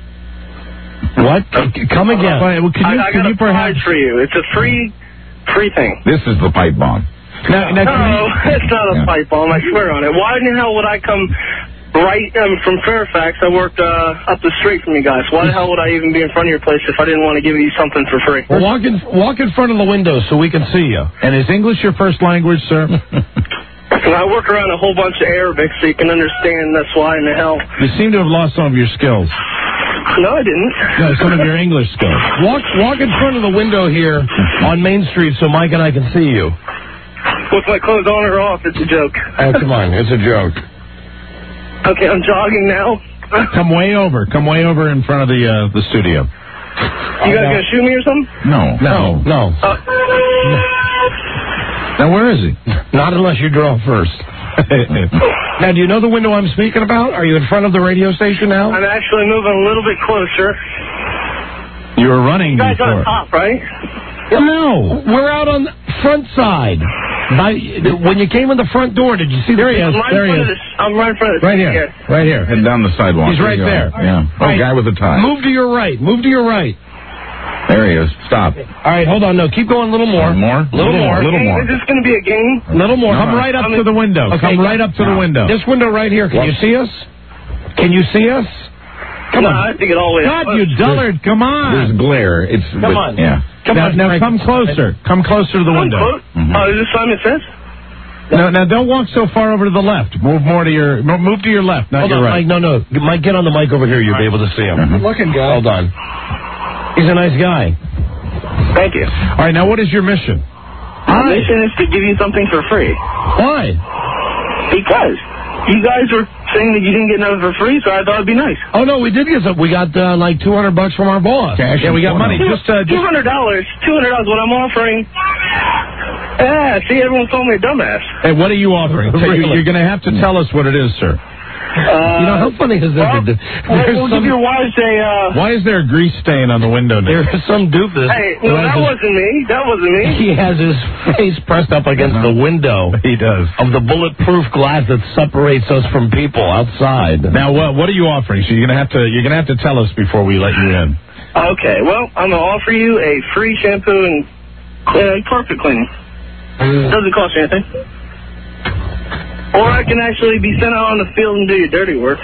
What? Come again. Well, can you, I, I can got you a prize perhaps... for you. It's a free, free thing. this is the pipe bomb. Now, now, No, can you- it's not a Yeah. pipe bomb. I swear on it. Why in the hell would I come right um, from Fairfax? I worked uh, up the street from you guys. Why the hell would I even be in front of your place if I didn't want to give you something for free? Well, walk in, walk in front of the window so we can see you. And is English your first language, sir? And I work around a whole bunch of Arabic so you can understand. That's why in the hell. You seem to have lost some of your skills. No, I didn't. No, some of your English skills. Walk, walk in front of the window here on Main Street so Mike and I can see you. With my clothes on or off, it's a joke. Oh, come on, it's a joke. Okay, I'm jogging now. Come way over. Come way over in front of the uh, the studio. You guys gonna shoot me or something? No. No, no. Uh, Now, where is he? Not unless you draw first. Now, do you know the window I'm speaking about? Are you in front of the radio station now? I'm actually moving a little bit closer. You were running You guys before. on top, right? No, we're out on the front side. By, when you came in the front door, did you see? There he is. I'm right There in he front is. of this. I'm right in front of this. Right here. Right here. Head down the sidewalk. He's right there. Yeah. Oh, Right. guy with the tie. Move to your right. Move to your right. There he is. Stop. All right, hold on. No, keep going a little more. More? A little more. A little more. Is this going to be a game? A little more. No, Come no. right up I'm to in- the window. Okay, Come right up to the no. window. This window right here. Can you see us? Can you see us? Come no, on. I have to get all the way up. God, you dullard. Come on. There's glare. It's Come but, on. Yeah. Come now, on, now Frank. come closer. Come closer to the I'm window. close. Mhm. Oh, is this Simon Says? No, now don't walk so far over to the left. Move more to your mo- move to your left, not Hold your on, right. Mike. No, no. Mike, get on the mic over here. You'll be able to see him. Mhm. Looking guy. Hold on. He's a nice guy. Thank you. All right, now what is your mission? My mission is to give you something for free. Why? Because you guys were saying that you didn't get nothing for free, so I thought it'd be nice. Oh no, we did get some. We got uh, like two hundred bucks from our boss. Cash Yeah, and we got porno. money. Just, uh, Two just. hundred dollars. Two hundred dollars. What I'm offering. Yeah, see, everyone called me a dumbass. Hey, what are you offering? Tell you- Really? You're going to have to tell us what it is, sir. Uh, You know how funny is this? well, There's we'll, we'll some- give your wives a. Uh, Why is there a grease stain on the window now? There's some doofus. hey, who no, has that his- wasn't me. That wasn't me. He has his face pressed up against the window He does. of the bulletproof glass that separates us from people outside. Now, what what are you offering? So you're gonna have to you're gonna have to tell us before we let you in. Okay, well, I'm gonna offer you a free shampoo and uh, carpet cleaning. Doesn't cost you anything. Or I can actually be sent out on the field and do your dirty work.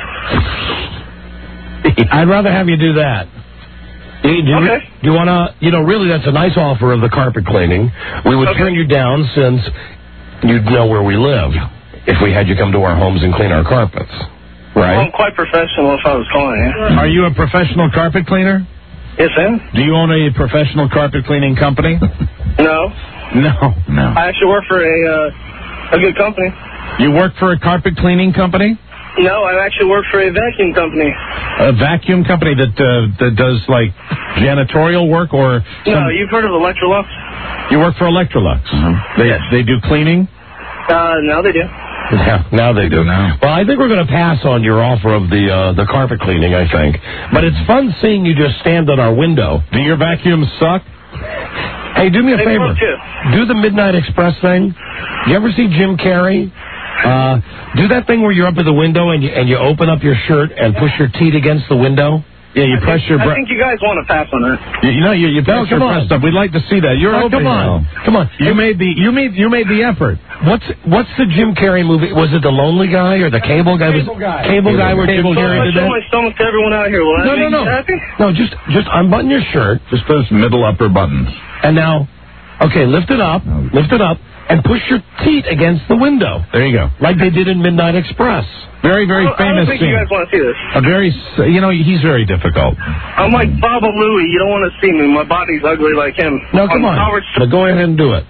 I'd rather have you do that. Do you, do you- Okay. do you want to, you know, really that's a nice offer of the carpet cleaning. We would Okay. turn you down since you'd know where we live if we had you come to our homes and clean our carpets. Well, Right? I'm quite professional if I was calling you. Are you a professional carpet cleaner? Yes, Sam? Do you own a professional carpet cleaning company? No. No, no. I actually work for a uh, a good company. You work for a carpet cleaning company? No, I actually work for a vacuum company. A vacuum company that uh, that does like janitorial work, or No, some- you've heard of Electrolux? you work for Electrolux? They they do cleaning. Uh, no, they do. Yeah, now they do. Now. Well, I think we're going to pass on your offer of the uh, the carpet cleaning, I think. But it's fun seeing you just stand at our window. Do your vacuums suck? Hey, do me a They favor. will, too. Do the Midnight Express thing. You ever see Jim Carrey? Uh, do that thing where you're up at the window and you, and you open up your shirt and push your teeth against the window. Yeah, you press your I breath. think you guys want to pass on that. You, you know, you, you press your come on. breast up. We'd like to see that. You're Oh, open come on, now. come on. You made the you made you made the effort. What's what's the Jim Carrey movie? Was it The Lonely Guy or The Cable Guy? Cable Was, Guy. Cable Guy where Jim Cable Guy. Carrey I did show that? my stomach to everyone out here. Will that No, no, make no. you happy? No, just just unbutton your shirt Just those middle upper buttons. and now, okay, lift it up, lift it up, and push your teeth against the window There you go. like they did in Midnight Express. Very very I don't, I famous don't think scene. you guys want to see this. A very s- you know he's very difficult. I'm like Baba Louie. You don't want to see me. My body's ugly like him. No, come I'm on. Howard Now go ahead and do it.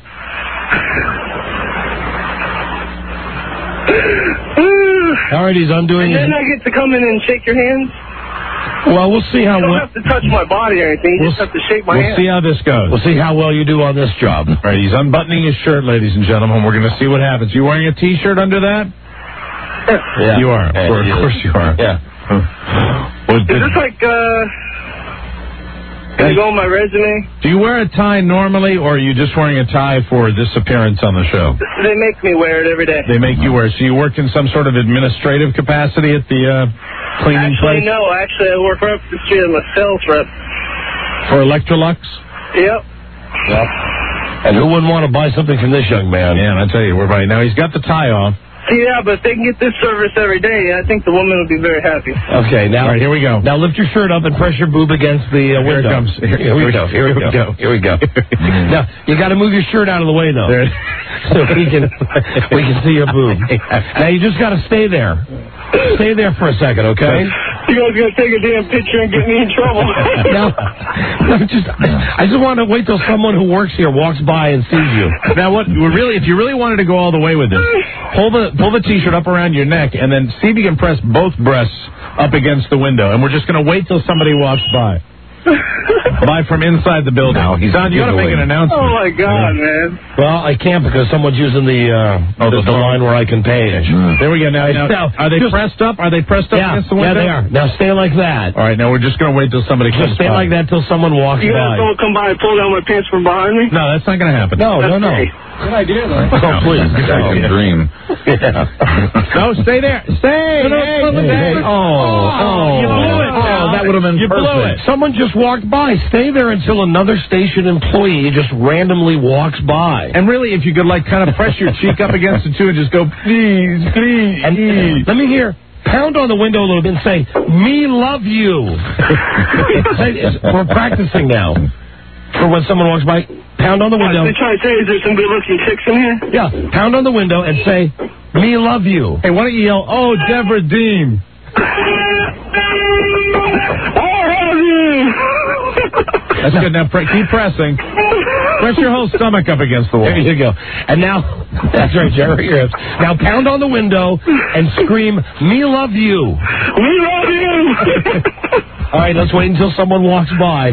All right, he's undoing And then it. I get to come in and shake your hands. Well, we'll see how You don't well have to touch my body or anything. You We'll just have to shake my We'll hand. see how this goes. we'll see how well you do on this job. All right, he's unbuttoning his shirt, ladies and gentlemen. We're going to see what happens. You wearing a T-shirt under that? Yeah. You are. Yeah, of he is. course you are. Yeah. Well, Is this like, uh... Can you go on my resume? do you wear a tie normally, or are you just wearing a tie for this appearance on the show? They make me wear it every day. They make you wear. So you work in some sort of administrative capacity at the uh, cleaning Actually, place no. Actually, I work right up the street. I'm a sales rep. for Electrolux? Yep. And who wouldn't want to buy something from this young man? Yeah, I tell you, we're right now. He's got the tie off. See, yeah, but if they can get this service every day, I think the woman would be very happy. Okay, now All right, here we go. Now lift your shirt up and press your boob against the uh, Here it window. comes. Here- Here we go. Here we go. Here we go. Now you got to move your shirt out of the way though, There- so we can we can see your boob. Now you just got to stay there. Stay there for a second, okay? You guys gonna take a damn picture and get me in trouble? Now, no, just I just want to wait till someone who works here walks by and sees you. Now, what you really, if you really wanted to go all the way with this, pull the pull the T-shirt up around your neck, and then see if you can press both breasts up against the window. And we're just going to wait till somebody walks by. Buy from inside the building. No, he's Don, you got to make an announcement. Oh, my God, man. Well, I can't because someone's using the uh, Oh, the, the the phone. line where I can pay. There we go. Now, now, Now, are they just- pressed up? Are they pressed up Yeah, against the yeah, window? they are. Now stay like that. All right, now we're just going to wait till somebody comes Just stay by. like that till someone walks You by. got someone come by and pull down my pants from behind me? No, that's not going to happen. No, no, no. Okay. Good idea, though. Oh, please. I can dream. No, stay there. Stay. No, no, Hey, no, no, hey, no. hey. Oh, oh, You blew it. Oh, that would have been You perfect. blew it. Someone just walked by. Stay there until another station employee just randomly walks by. And really, if you could, like, kind of press your cheek up against it, too, and just go, please, please, And please. let me hear. Pound on the window a little bit and say, "Me love you." Say- We're practicing now. For when someone walks by, pound on the window. They're trying to say, is there some good-looking chicks in here? Yeah, pound on the window and say, "Me love you." Hey, why don't you yell, oh, Deborah Dean. I love you! That's good. Now, pre- keep pressing. Press your whole stomach up against the wall. There you go. And now, that's right, Jerry, your hips. Now pound on the window and scream, "Me love you." We love you! All right, let's wait until someone walks by.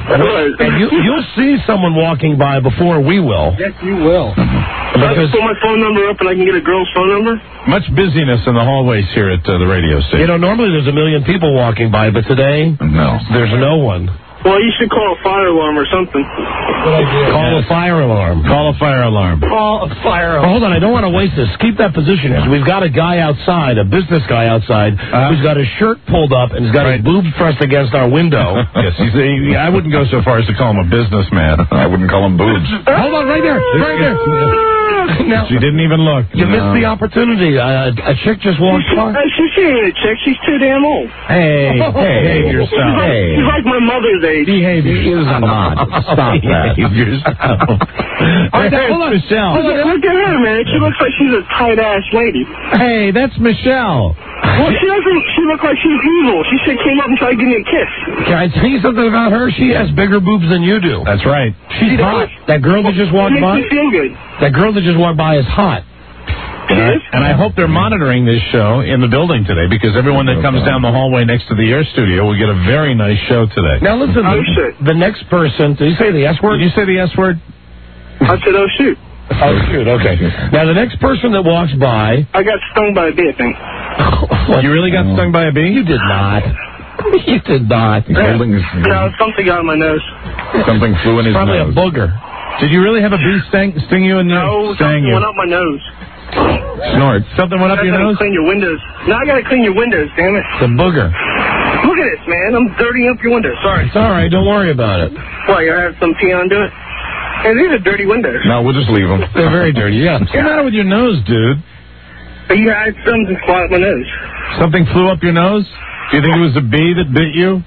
And you, you'll see someone walking by before we will. Yes, you will. I Because, put my phone number up and I can get a girl's phone number? Much busyness in the hallways here at uh, the radio station. you know, normally there's a million people walking by, but today, No. there's no one. Well, you should call a fire alarm or something. Call a fire alarm. Call a fire alarm. Call a fire alarm. Hold on, I don't want to waste this. Keep that position. Because we've got a guy outside, a business guy outside, Uh-huh. who's got his shirt pulled up and he's got Right. his boob pressed against our window. Yes, he's a, I wouldn't go so far as to call him a businessman. I wouldn't call them boobs. Hold on, right there, right there. Now, She didn't even look. you missed the opportunity. Uh, a chick just walked by. Hey, she, she ain't a chick. She's too damn old. Hey, hey, behave She's yourself. like, Hey, she's like my mother's age. behave She is not. Stop that. Behave yourself. All right, now, hold on. Michelle. Look at, look at her, man. She looks like she's a tight-ass lady. Hey, that's Michelle. Well, she doesn't. She looks like she's evil. She should came up and tried to give me a kiss. Can I tell you something about her? She has bigger boobs than you do. That's right. She's hot. That girl that just It walked makes by. me feel good. That girl that just walked by is hot. She is? And I hope they're monitoring this show in the building today because everyone that comes down the hallway next to the air studio will get a very nice show today. Now listen, Oh, the, shit. the next person. Did you say the S word? Did you say the S word? I said, oh, shoot. Oh shoot. Okay. Now the next person that walks by. I got stung by a bee, I think. You really got stung by a bee? You did not. You did not. Holding his, No, something got in my nose. something flew in his Probably nose. a booger. Did you really have a bee sting, sting you in the No, sting something you? went up my nose. Snort. Something went up I your gotta nose? clean your windows. Now I gotta clean your windows, damn it. The booger. Look at this, man. I'm dirtying up your windows. Sorry. It's all right. Don't worry about it. What, you have some peon do it? Hey, these are dirty windows. No, we'll just leave them. They're very dirty. Yeah. What's the matter with your nose, dude? But you had something fly up my nose. Something flew up your nose? Do you think it was a bee that bit you?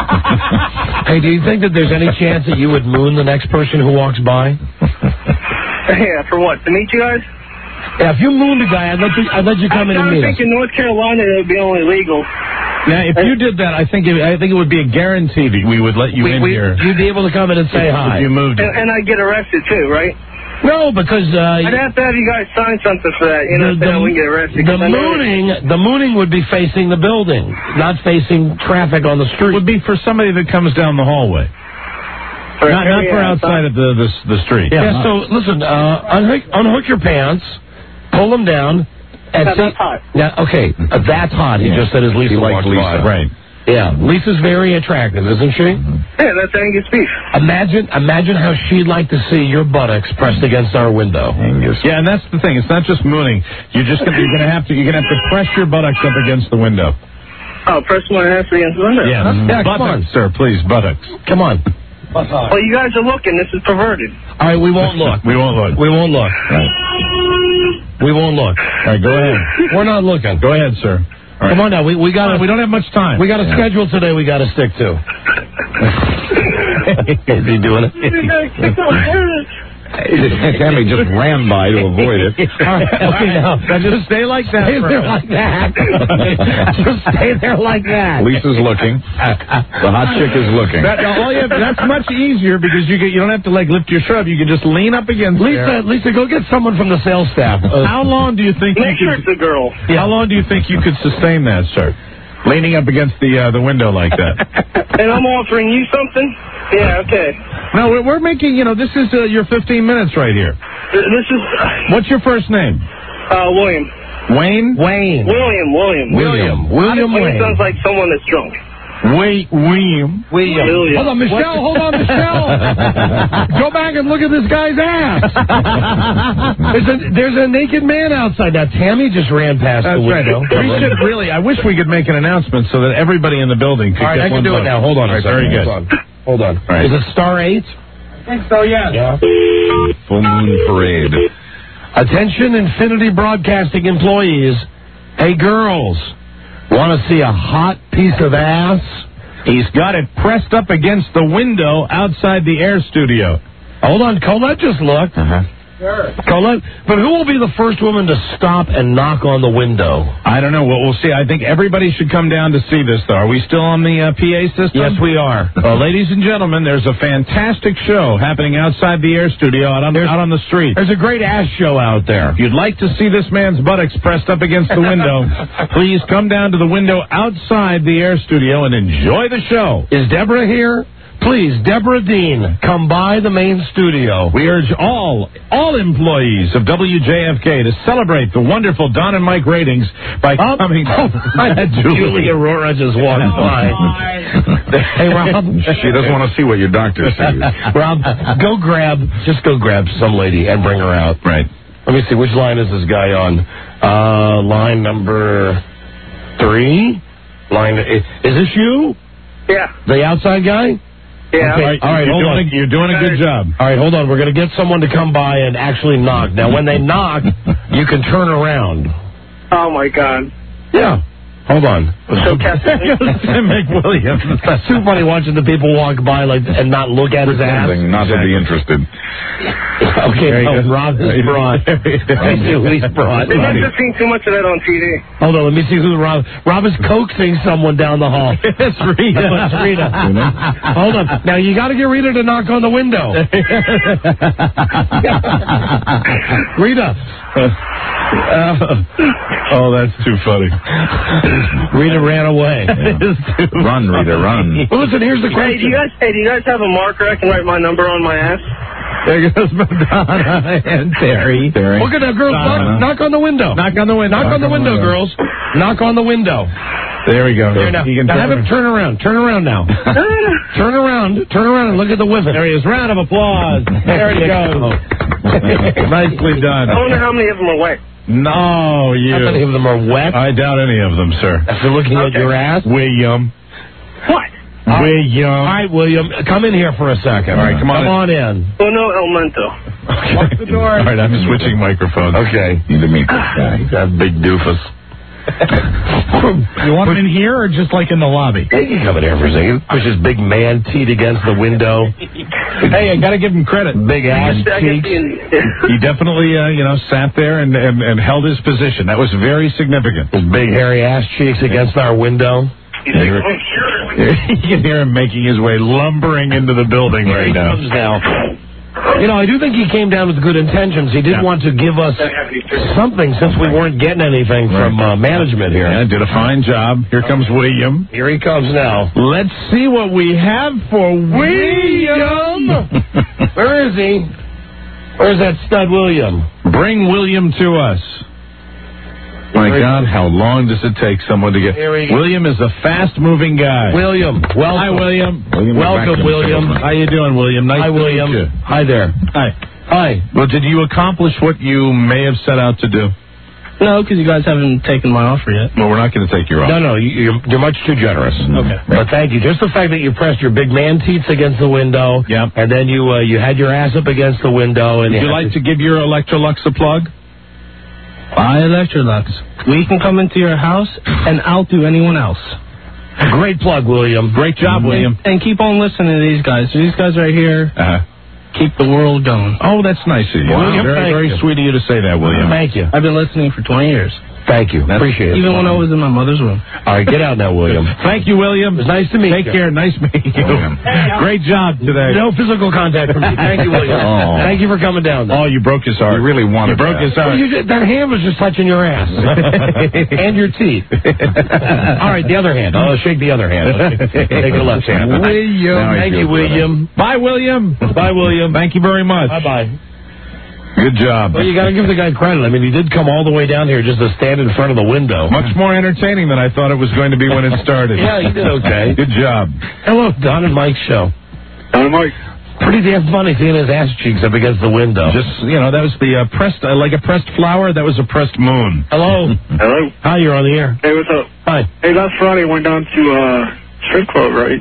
Hey, do you think that there's any chance that you would moon the next person who walks by? Yeah, for what? To meet you guys? Yeah, if you mooned a guy, I'd let you. I'd let you come in and I meet think us. in North Carolina it would be only legal. Now, if you did that, I think it, I think it would be a guarantee that we would let you We, in we, here. you'd be able to come in and say hi. If you moved And, it. and I'd get arrested too, right? No, because uh, I'd have to have you guys sign something for that. You know, the, so I wouldn't get arrested. the 'cause I know- mooning, the mooning would be facing the building, not facing traffic on the street. Would be for somebody that comes down the hallway. for Not, not area for outside of the, the, the street. Yeah. So listen, uh, unhook, unhook your pants, pull them down, and Now, see. that's hot. Yeah. Okay. Uh, that's hot. He Yeah. just said his Lisa He likes walked Lisa. by. Right. Yeah. Lisa's very attractive, isn't she? Yeah, that's Angus beef. Imagine, imagine how she'd like to see your buttocks pressed against our window. Angus. Yeah, and that's the thing. It's not just mooning. You're just gonna, you're gonna have to you're gonna have to press your buttocks up against the window. Oh, press my ass against the window. Yeah, Yeah, come buttocks, sir, please, buttocks. Come on. Well, you guys are looking. This is perverted. All right, we won't look. We won't look. We won't look. We won't look. All right, go ahead. We're not looking. Go ahead, sir. All right. Come on now. We we got We don't have much time. we got a schedule today. We got to stick to. Is he doing it? Tammy just ran by to avoid it. All right, okay, now, Now just stay like that. stay for a there minute. like that. Just stay there like that. Lisa's looking. The hot chick is looking. That, all you have, that's much easier because you get, you don't have to like lift your shirt up. You can just lean up against Lisa, there. Lisa, go get someone from the sales staff. Uh, How long do you think Make you sure could? it's a girl. How long do you think you could sustain that, sir? Leaning up against the uh, the window like that. And I'm offering you something? Yeah, okay. No, we're, we're making, you know, this is uh, your fifteen minutes right here. This is... What's your first name? Uh, William. Wayne? Wayne. William, William. William. William Wayne Wayne. sounds like someone that's drunk. Wait, William. William. William. Hold on, Michelle. Hold on, Michelle. Go back and look at this guy's ass. There's a, there's a naked man outside. Now, Tammy just ran past That's the right. window. We should really, I wish we could make an announcement so that everybody in the building could All right, get I can one do vote. it now. Hold on All a right, second. very good. Hold on. Hold on. Right. Is it star eight? I think so, yes. Yeah. Full Moon Parade. Attention, Infinity Broadcasting employees. Hey, girls. Want to see a hot piece of ass? He's got it pressed up against the window outside the air studio. Hold on, Colette just looked. Uh-huh. Sure. Colette, but who will be the first woman to stop and knock on the window? I don't know. Well, we'll see. I think everybody should come down to see this, though. Are we still on the uh, P A system? Yes, we are. Well, ladies and gentlemen, there's a fantastic show happening outside the air studio out on, out on the street. There's a great ass show out there. If you'd like to see this man's buttocks pressed up against the window, please come down to the window outside the air studio and enjoy the show. Is Deborah here? Please, Deborah Dean, come by the main studio. We urge all, all employees of W J F K to celebrate the wonderful Don and Mike ratings by Oh, coming... I had Julia Aurora just walked by. Hey, Rob. She doesn't want to see what your doctor sees. Rob, go grab, just go grab some lady and bring her out. Right. Let me see, which line is this guy on? Uh, line number three? Line, is this you? Yeah. The outside guy? Yeah. Okay. All right, you're hold doing on. A, you're doing a good job. All right, hold on. We're going to get someone to come by and actually knock. Now, when they knock, you can turn around. Oh, my God. Yeah. Hold on. So, Captain, McWilliams. That's too funny watching the people walk by like and not look at his ass. Pretending not to be interested. Okay, There you no, go. Rob is brought. Let me see who he's brought. they must have seen too much of that on T V. Hold on, let me see who Rob. Rob is coaxing someone down the hall. It's Rita. It's Rita. Hold on. Now you got to get Rita to knock on the window. Rita. Uh, oh, that's too funny. Rita ran away. Run, Rita, run. Well, listen, here's the Hey, do you question. guys? Hey, do you guys have a marker I can write my number on my ass? There goes Madonna and Terry. Terry. Look at that, girls. Knock, knock on the window. Knock on the window. Knock on the window, girls. Knock on the window. There we go. There, now, He can now have turn him turn around. Turn around now. Turn around. Turn around and look at the whiffin. There he is. Round of applause. There you go. Nicely done. I wonder how many of them are wet. No, you. How many of them are wet? I doubt any of them, sir. After looking at Okay. your ass? William. What? William. All right, William, come in here for a second. All right, come on Come on in. Uno elemento. Lock the door. All right, I'm switching microphones. Okay. Need to meet this guy. That big doofus. You want him in here or just like in the lobby? He can come in here for a second. Push his big man teeth against the window. Hey, I got to give him credit. Big ass I guess cheeks. he- He definitely, uh, you know, sat there and, and, and held his position. That was very significant. His big hairy ass cheeks against our window. He's like, oh, sure. You can hear him making his way lumbering into the building Here right he now. comes now. You know, I do think he came down with good intentions. He did Yeah. want to give us something since we weren't getting anything from uh, management here. Yeah, did a fine job. Here comes William. Here he comes now. Let's see what we have for William. Where is he? Where's that stud William? Bring William to us. My God, how long does it take someone to get... Here we go. William is a fast-moving guy. William, welcome. Hi, William. William, Welcome, William. How you doing, William? Nice Hi, to William. meet you. Hi there. Hi. Hi. Well, did you accomplish what you may have set out to do? No, because you guys haven't taken my offer yet. Well, we're not going to take your No, offer. no, you- you're, you're much too generous. Okay. But thank you. Just the fact that you pressed your big man teats against the window, Yep. and then you uh, you had your ass up against the window, and Would you had like to give your Electrolux a plug? Buy Electrolux. We can come into your house, and I'll do anyone else. Great plug, William. Great job, William. And keep on listening to these guys. These guys right here Uh-huh. keep the world going. Oh, that's nice of you. William, very, thank very you. sweet of you to say that, William. Thank you. I've been listening for twenty years. Thank you. That's Appreciate it. Even when I was in my mother's room. All right, get out now, William. Thank you, William. It's nice to meet Take you. care. Nice meeting you. Great job today. No physical contact from me. Thank you, William. Oh. Thank you for coming down. Oh, you broke his heart. You really wanted You broke that. his heart. Well, you just, that hand was just touching your ass. And your teeth. All right, the other hand. I'll shake the other hand. Take the left hand. William. Thank you, William. Bye, William. Bye, William. Thank you very much. Bye-bye. Good job. Well, you got to give the guy credit. I mean, he did come all the way down here just to stand in front of the window. Much more entertaining than I thought it was going to be when it started. Yeah, you did okay. Good job. Hello, Don and Mike's show. Don and Mike. Pretty damn funny seeing his ass cheeks up against the window. Just, you know, that was the uh, pressed, uh, like a pressed flower, that was a pressed moon. Hello. Hello. Hi, you're on the air. Hey, what's up? Hi. Hey, last Friday I went down to uh strip club, right?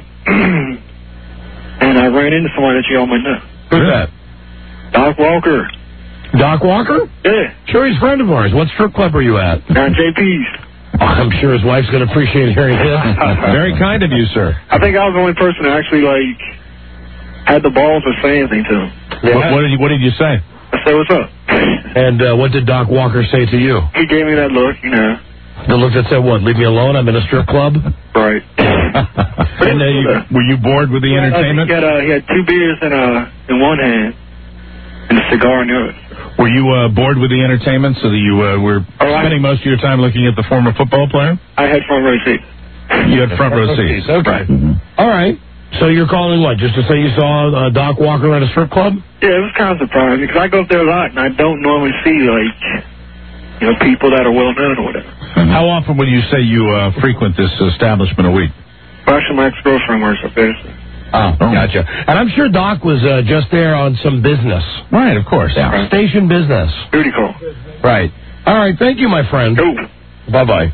And I ran into someone that you all might know. Who's that? Doc Walker. Doc Walker? Yeah. Sure, he's a friend of ours. What strip club are you at? Down J P's. Oh, I'm sure his wife's going to appreciate hearing this. Very kind of you, sir. I think I was the only person that actually, like, had the balls to say anything to him. Yeah. What, what did you What did you say? I said, what's up? And uh, what did Doc Walker say to you? He gave me that look, you know. The look that said what? Leave me alone. I'm in a strip club. Right. And uh, you, were you bored with the yeah, entertainment? He had, uh, he had two beers in, uh, in one hand and a cigar in the other. Were you uh, bored with the entertainment so that you uh, were oh, spending I, most of your time looking at the former football player? I had front row seats. You had front row seats. Okay. Right. Mm-hmm. All right. So you're calling what? Just to say you saw uh, Doc Walker at a strip club? Yeah, it was kind of surprising because I go up there a lot and I don't normally see, like, you know, people that are well known or whatever. How often would you say you uh, frequent this establishment a week? Well, actually, my ex-girlfriend works up there. So. Oh, gotcha. And I'm sure Doc was uh, just there on some business. Right, of course. Yeah. Right. Station business. Booty call. Right. All right, thank you, my friend. Oh. Bye-bye.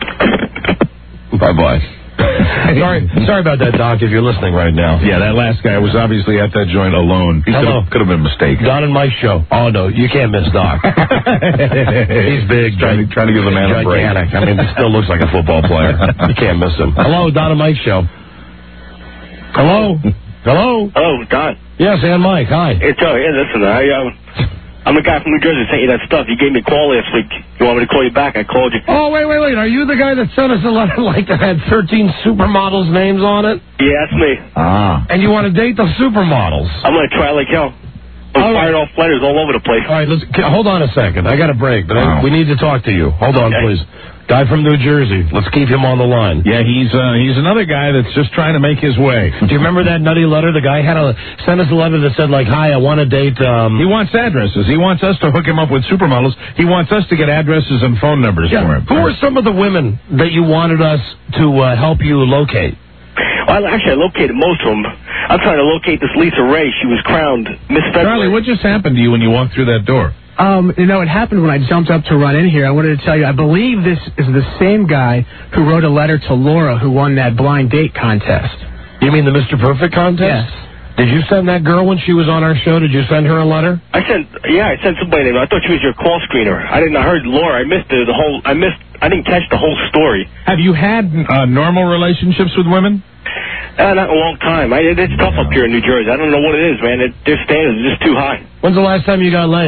Bye-bye. sorry, sorry about that, Doc, if you're listening right now. Yeah, that last guy was obviously at that joint alone. He Hello. Could have been a mistake. Don and Mike's show. Oh, no, you can't miss Doc. He's big. Trying to, trying to give the man a break. Gigantic. I mean, he still looks like a football player. You can't miss him. Hello, Don and Mike's show. Hello? Hello? Oh, Don. Yes, and Mike. Hi. It's, uh, yeah, listen, I, uh, I'm the guy from New Jersey that sent you that stuff. You gave me a call last week. You want me to call you back? I called you. Oh, wait, wait, wait. Are you the guy that sent us a letter like that had thirteen supermodels' names on it? Yeah, that's me. Ah. And you want to date the supermodels? I'm going to try like hell. I'm firing off letters all over the place. All right, let's hold on a second. I got a break, but wow. I, we need to talk to you. Hold on, okay. please. Guy from New Jersey. Let's keep him on the line. Yeah, he's uh, he's another guy that's just trying to make his way. Do you remember that nutty letter? The guy had a sent us a letter that said, like, hi, I want to date... Um... He wants addresses. He wants us to hook him up with supermodels. He wants us to get addresses and phone numbers yeah. for him. Who are some of the women that you wanted us to uh, help you locate? Well, actually, I located most of them. I'm trying to locate this Lisa Ray. She was crowned Miss February. Charlie, what just happened to you when you walked through that door? Um, you know, it happened when I jumped up to run in here. I wanted to tell you, I believe this is the same guy who wrote a letter to Laura who won that blind date contest. You mean the Mister Perfect contest? Yes. Did you send that girl when she was on our show? Did you send her a letter? I sent, yeah, I sent somebody. I thought she was your call screener. I didn't. I heard Laura. I missed the, the whole. I missed. I didn't catch the whole story. Have you had uh, normal relationships with women? Uh, not in a long time. I, it's tough up here in New Jersey. I don't know what it is, man. It, their standards are just too high. When's the last time you got laid?